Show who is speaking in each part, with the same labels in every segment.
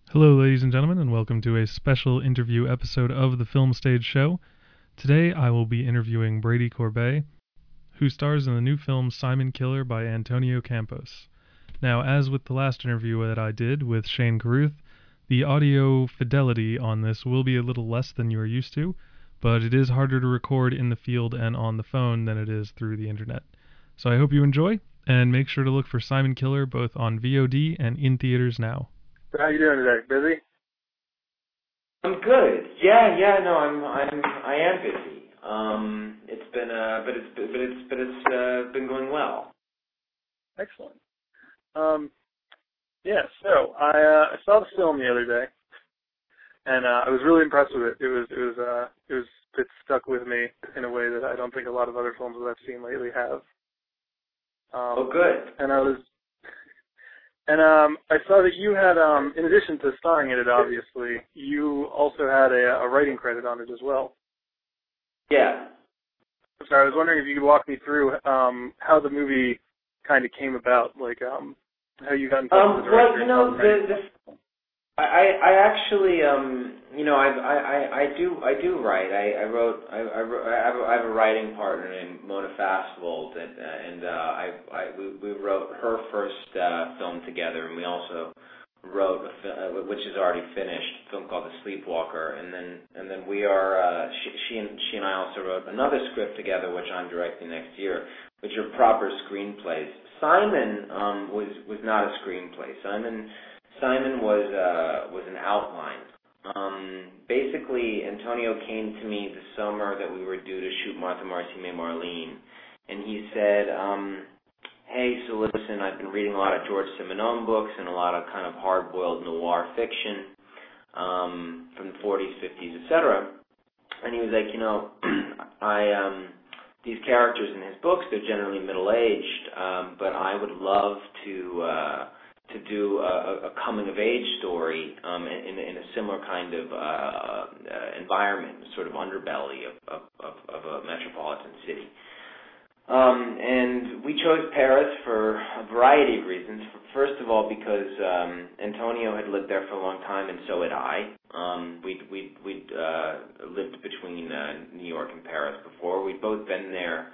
Speaker 1: Hello, ladies and gentlemen, and welcome to a special interview episode of the Film Stage Show. Today I will be interviewing Brady Corbet, who stars in the new film Simon Killer by Antonio Campos. Now, as with the last interview that I did with Shane Carruth, the audio fidelity on this will be a little less than you are used to, but it is harder to record in the field and on the phone than it is through the internet. So I hope you enjoy, and make sure to look for Simon Killer both on VOD and in theaters now.
Speaker 2: How you doing today? Busy?
Speaker 3: I'm good. I am busy. It's been been going well.
Speaker 2: Excellent. So I saw the film the other day, and I was really impressed with it. It stuck with me in a way that I don't think a lot of other films that I've seen lately have.
Speaker 3: Good.
Speaker 2: And I saw that you had, in addition to starring in it, obviously, you also had a writing credit on it as well.
Speaker 3: Yeah.
Speaker 2: So I was wondering if you could walk me through how the movie kind of came about, like how you got in touch with the director.
Speaker 3: I actually, I do write. I have a writing partner named Mona Fastvold, and we wrote her first film together, and we also wrote which is already finished, a film called The Sleepwalker, and then we are she and I also wrote another script together, which I'm directing next year, which are proper screenplays. Simon was not a screenplay. Simon was an outline. Basically, Antonio came to me the summer that we were due to shoot Martha Marcy May Marlene, and he said, hey, so listen, I've been reading a lot of George Simenon books and a lot of kind of hard-boiled noir fiction from the 40s, 50s, etc. And he was like, these characters in his books, they're generally middle-aged, but I would love to do a coming-of-age story in a similar kind of environment, sort of underbelly of a metropolitan city. And we chose Paris for a variety of reasons. First of all, because Antonio had lived there for a long time, and so had I. We'd lived between New York and Paris before. We'd both been there.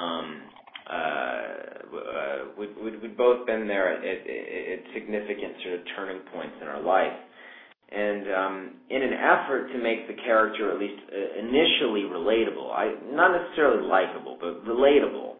Speaker 3: We'd both been there at significant sort of turning points in our life. And in an effort to make the character at least initially relatable, not necessarily likable, but relatable,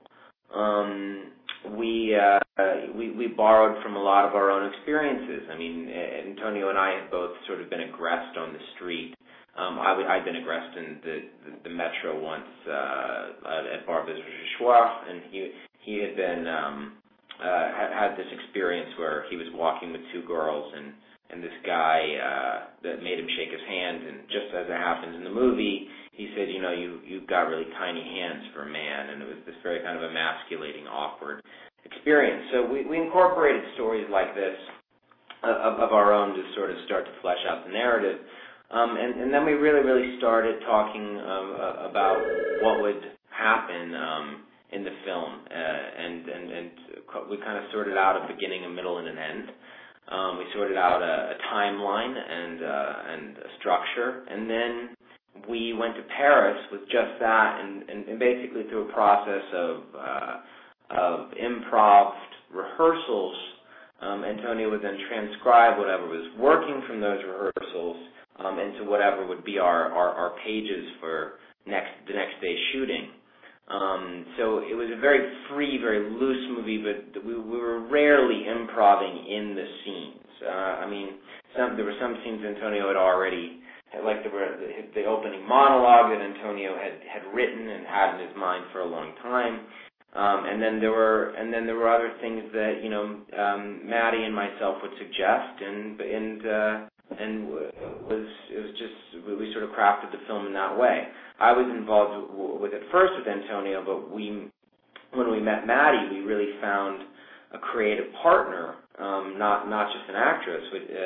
Speaker 3: we borrowed from a lot of our own experiences. I mean, Antonio and I had both sort of been aggressed on the street. I'd been aggressed in the metro once at Barbès-Jochoir, and he had been had this experience where he was walking with two girls, and this guy that made him shake his hand, and just as it happens in the movie, he said, you've got really tiny hands for a man, and it was this very kind of emasculating, awkward experience. So we incorporated stories like this of our own to sort of start to flesh out the narrative. And then we really started talking about what would happen in the film, and we kind of sorted out a beginning, a middle, and an end. We sorted out a timeline and a structure, and then we went to Paris with just that, and basically through a process of improv rehearsals. Antonio would then transcribe whatever was working from those rehearsals into whatever would be our pages for the next day's shooting. So it was a very free, very loose movie, but we were rarely improving in the scenes. There were some scenes Antonio had already, like the opening monologue that Antonio had written and had in his mind for a long time. And then there were other things that Maddie and myself would suggest, and we sort of crafted the film in that way. I was involved with it first with Antonio, but when we met Maddie, we really found a creative partner, not just an actress.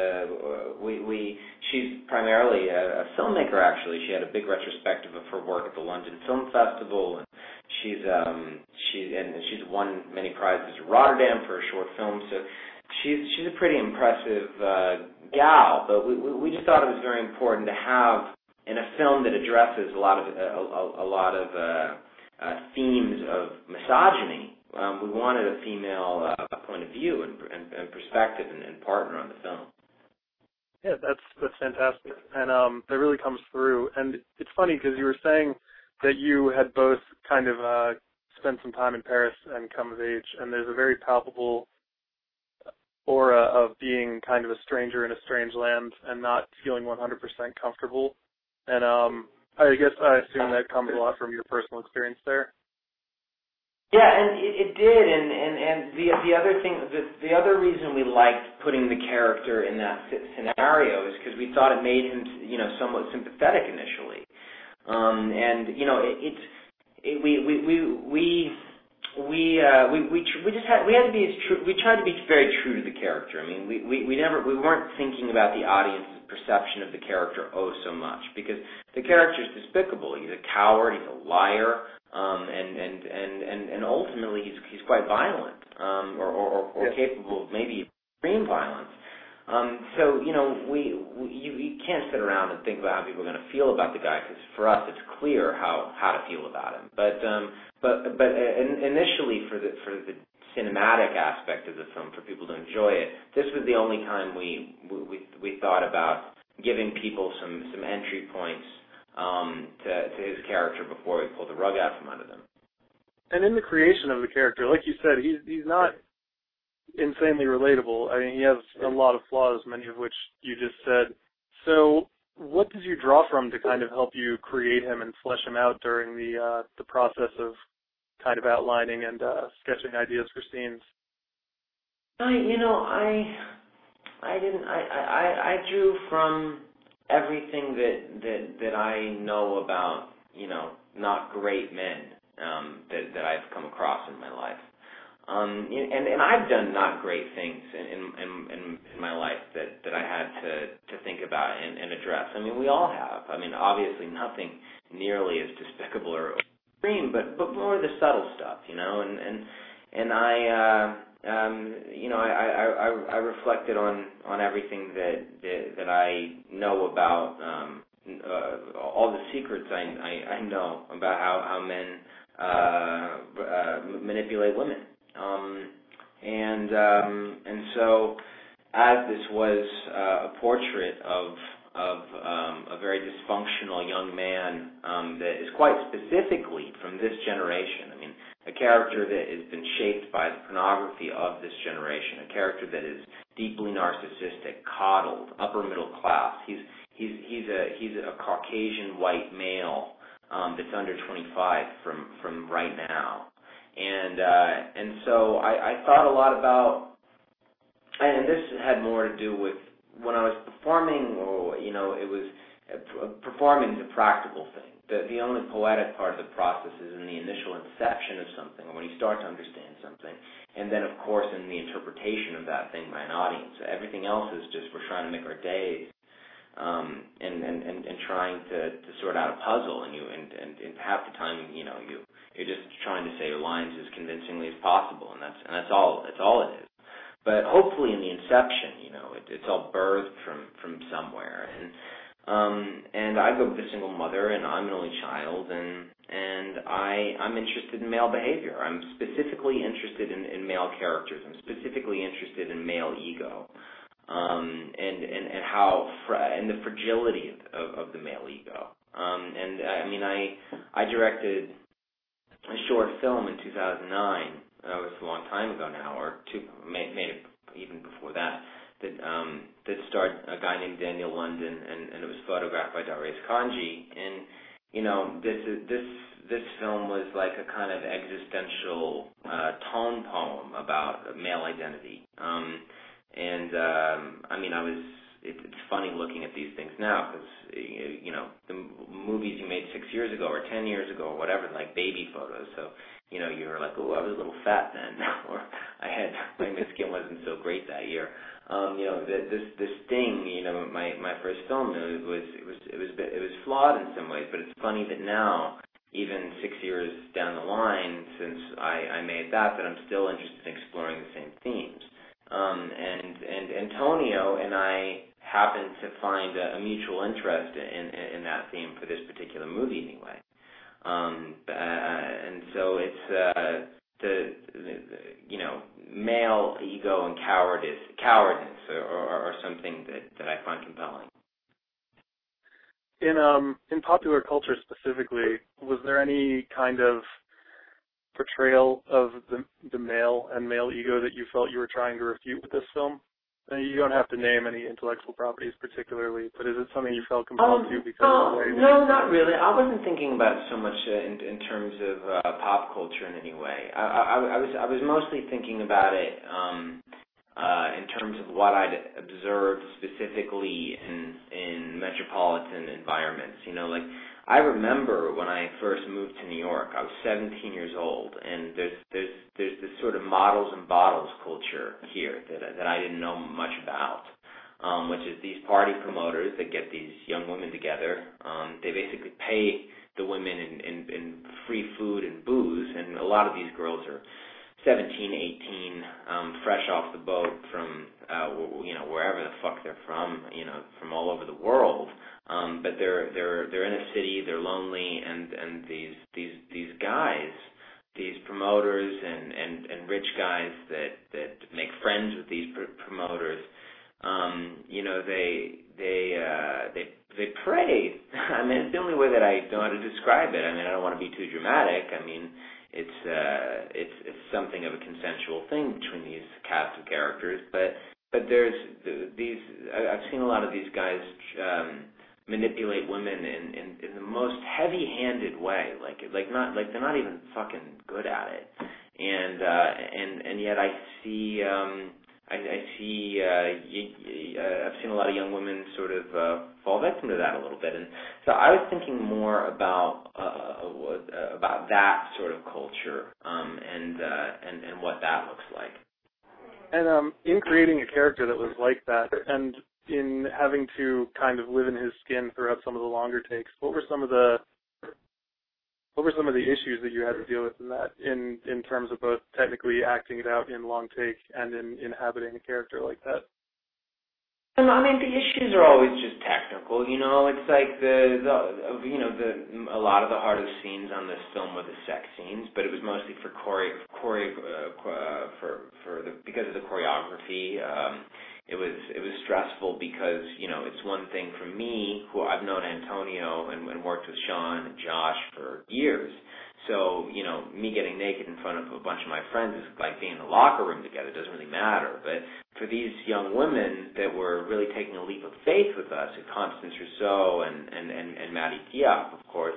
Speaker 3: She's primarily a filmmaker. Actually, she had a big retrospective of her work at the London Film Festival, and she's won many prizes at Rotterdam for a short film. So she's a pretty impressive gal, but we just thought it was very important to have in a film that addresses a lot of themes of misogyny. We wanted a female point of view and perspective and partner on the film.
Speaker 2: Yeah, that's fantastic, and that really comes through. And it's funny because you were saying that you had both kind of spent some time in Paris and come of age, and there's a very palpable aura of being kind of a stranger in a strange land and not feeling 100% comfortable. And I guess I assume that comes a lot from your personal experience there.
Speaker 3: Yeah, and it did, and the other thing, the other reason we liked putting the character in that scenario is because we thought it made him, somewhat sympathetic initially, and we tried to be very true to the character. I mean, we weren't thinking about the audience's perception of the character so much, because the character's despicable. He's a coward. He's a liar. And ultimately he's quite violent, or capable of maybe extreme violence. So you can't sit around and think about how people are going to feel about the guy, because for us it's clear how to feel about him. But initially for the cinematic aspect of the film, for people to enjoy it, this was the only time we thought about giving people some entry points to his character before we pull the rug out from under them.
Speaker 2: And in the creation of the character, like you said, he's not insanely relatable. I mean, he has a lot of flaws, many of which you just said. So what did you draw from to kind of help you create him and flesh him out during the process of kind of outlining and sketching ideas for scenes?
Speaker 3: I drew from everything that I know about, not great men that I've come across in my life, and I've done not great things in my life that I had to think about and address. I mean, we all have. I mean, obviously nothing nearly as despicable or extreme, but more the subtle stuff, and I reflected on everything that I know about, all the secrets I know about how men manipulate women, and so as this was a portrait of a very dysfunctional young man that is quite specifically from this generation. I mean, a character that has been shaped by the pornography of this generation, a character that is deeply narcissistic, coddled, upper middle class. He's a Caucasian white male that's under 25 from right now, and so I thought a lot about, and this had more to do with when I was performing, or it was performing is a practical thing. The only poetic part of the process is in the initial inception of something, or when you start to understand something, and then, of course, in the interpretation of that thing by an audience. Everything else is just we're trying to make our days, and trying to sort out a puzzle, and half the time, you're just trying to say your lines as convincingly as possible, and that's all it is. But hopefully, in the inception, it's all birthed from somewhere, and I go with a single mother, and I'm an only child, and I'm interested in male behavior. I'm specifically interested in male characters. I'm specifically interested in male ego, and how and the fragility of the male ego. And I mean, I directed a short film in 2009. It was a long time ago now, or made it even before that. That starred a guy named Daniel London, and it was photographed by Darius Kanji. And this film was like a kind of existential tone poem about male identity. I mean, it's funny looking at these things now, because the movies you made 6 years ago or 10 years ago or whatever, like baby photos. So you were like, oh, I was a little fat then, or my skin wasn't so great that year. This thing, my first film, it was flawed in some ways, but it's funny that now, even 6 years down the line since I made that I'm still interested in exploring the same themes. And Antonio and I happened to find a mutual interest in that theme for this particular movie anyway. And so it's the male ego and cowardness are something that I find compelling.
Speaker 2: In popular culture specifically, was there any kind of portrayal of the male and male ego that you felt you were trying to refute with this film? You don't have to name any intellectual properties particularly, but is it something you felt compelled to because of the way that...
Speaker 3: No, not really. I wasn't thinking about it so much in terms of pop culture in any way. I was mostly thinking about it in terms of what I'd observed specifically in metropolitan environments. Like I remember when I first moved to New York, I was 17 years old, and there's this sort of models and bottles culture here that I didn't know much about, which is these party promoters that get these young women together. They basically pay the women in free food and booze, and a lot of these girls are 17, 18, fresh off the boat from wherever the fuck they're from, from all over the world. But they're in a city, they're lonely, and these guys, these promoters and rich guys that make friends with these promoters, they prey. I mean, it's the only way that I know how to describe it. I mean, I don't want to be too dramatic. I mean, it's something of a consensual thing between these cast of characters, but there's these. I've seen a lot of these guys manipulate women in the most heavy-handed way, like they're not even fucking good at it, and yet I've seen a lot of young women sort of fall victim to that a little bit, and so I was thinking more about that sort of culture and what that looks like.
Speaker 2: And in creating a character that was like that, and in having to kind of live in his skin throughout some of the longer takes, what were some of the issues that you had to deal with in that, in terms of both technically acting it out in long take and in inhabiting a character like that?
Speaker 3: I mean, the issues are always just technical. It's like a lot of the hardest scenes on this film were the sex scenes, but it was mostly because of the choreography. It was stressful because it's one thing for me, who I've known Antonio and worked with Sean and Josh for years. So me getting naked in front of a bunch of my friends is like being in the locker room together. It doesn't really matter. But for these young women that were really taking a leap of faith with us, Constance Rousseau and Maddie Diop, of course,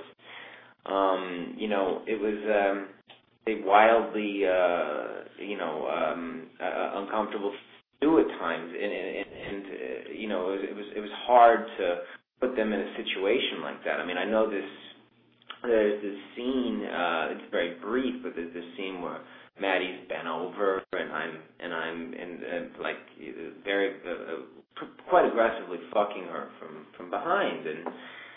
Speaker 3: it was a wildly uncomfortable do at times, and it was hard to put them in a situation like that. I mean, I know there's this scene, it's very brief, but there's this scene where Maddie's bent over and I'm like very quite aggressively fucking her from behind, and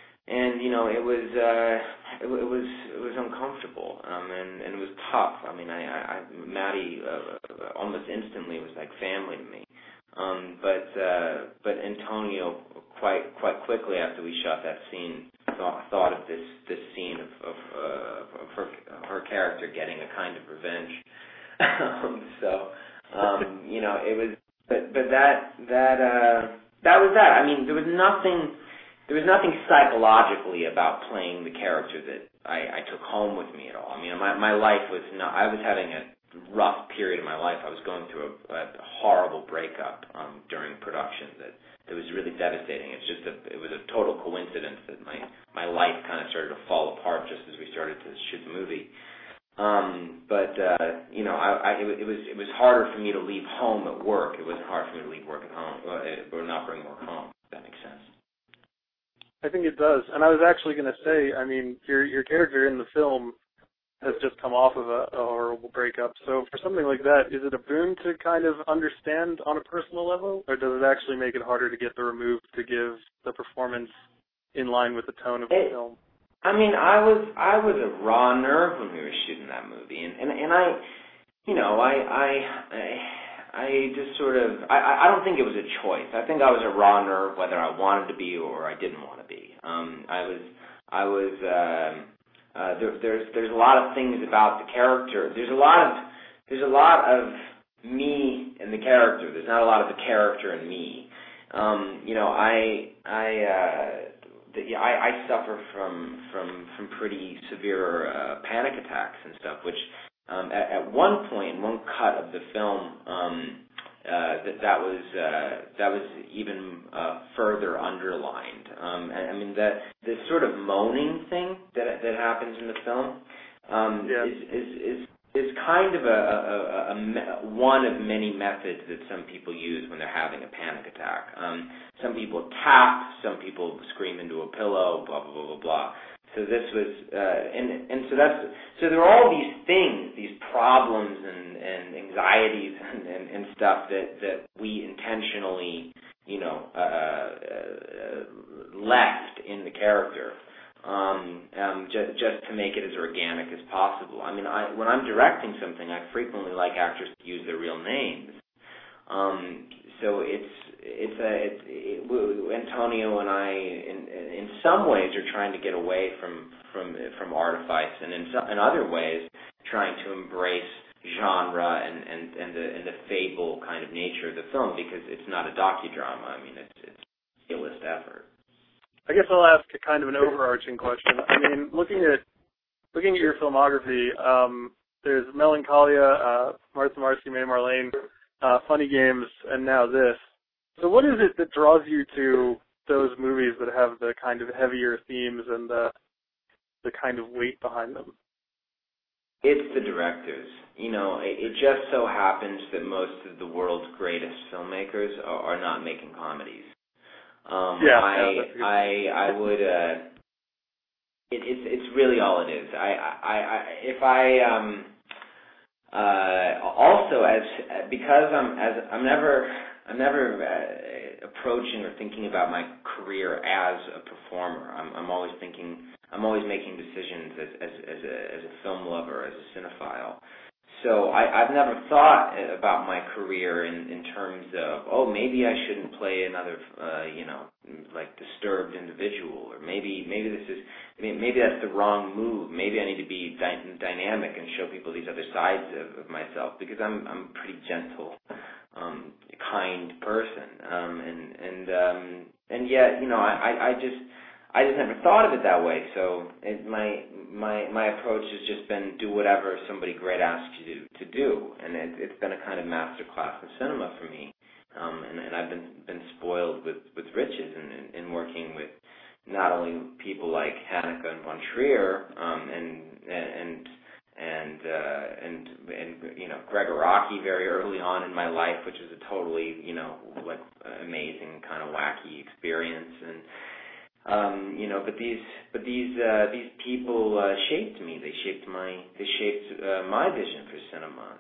Speaker 3: it was uncomfortable, and it was tough. I mean, Maddie almost instantly was like family to me, but Antonio quite quickly after we shot that scene thought of this scene of her character getting a kind of revenge. It was, but that was that. I mean, there was nothing psychologically about playing the character that I took home with me at all. I mean, my life was not. I was having a rough period of my life. I was going through a horrible breakup during production that was really devastating. It was a total coincidence that my life kind of started to fall apart just as we started to shoot the movie. It was harder for me to leave home at work. It wasn't hard for me to leave work at home or not bring work home. If that makes sense.
Speaker 2: I think it does. And I was actually going to say, I mean, your character in the film has just come off of a horrible breakup. So for something like that, is it a boon to kind of understand on a personal level, or does it actually make it harder to get the remove to give the performance in line with the tone of the film?
Speaker 3: I mean, I was a raw nerve when we were shooting that movie, and I just sort of, I don't think it was a choice. I think I was a raw nerve whether I wanted to be or I didn't want to be. There's a lot of things about the character. There's a lot of me in the character. There's not a lot of the character in me. I suffer from pretty severe panic attacks and stuff, which at one point, in one cut of the film, that was even further underlined. I mean, the sort of moaning thing that happens in the film is kind of one of many methods that some people use when they're having a panic attack. Some people tap, some people scream into a pillow, blah blah blah blah blah. So this was, so there are all these things, these problems and anxieties and stuff that we intentionally, left in the character, just to make it as organic as possible. I mean, when I'm directing something, I frequently like actors to use their real names. So Antonio and I, in some ways, are trying to get away from artifice, and in other ways, trying to embrace genre and the fable kind of nature of the film, because it's not a docudrama. I mean, it's a realist effort.
Speaker 2: I guess I'll ask a kind of an overarching question. I mean, looking at your filmography, there's Melancholia, Martha Marcy, May Marlene, Funny Games, and now this. So what is it that draws you to those movies that have the kind of heavier themes and the kind of weight behind them?
Speaker 3: It's the directors. It just so happens that most of the world's greatest filmmakers are not making comedies. I would. It's really all it is. I'm never approaching or thinking about my career as a performer. I'm always making decisions as a film lover, as a cinephile. So I've never thought about my career in terms of, maybe I shouldn't play another, like disturbed individual, or maybe that's the wrong move. Maybe I need to be dynamic and show people these other sides of myself, because I'm a pretty gentle, kind person, and yet, I just never thought of it that way. So my approach has just been do whatever somebody great asks you to do, and it's been a kind of master class in cinema for me. And I've been spoiled with riches in working with not only people like Haneke and von Trier, and Gregor Rocky very early on in my life, which was a totally amazing kind of wacky experience, and but these people shaped me. They shaped my vision for cinema.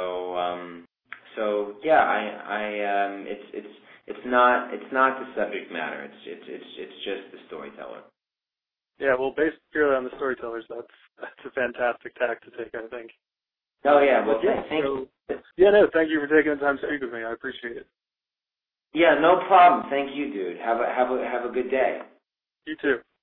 Speaker 3: So yeah, it's not the subject matter. It's just the storyteller.
Speaker 2: Yeah, well, based purely on the storytellers, that's a fantastic tack to take, I think.
Speaker 3: Oh yeah, well, thank you.
Speaker 2: Yeah, no, thank you for taking the time to speak with me. I appreciate it.
Speaker 3: Yeah, no problem. Thank you, dude. Have a good day.
Speaker 2: You too.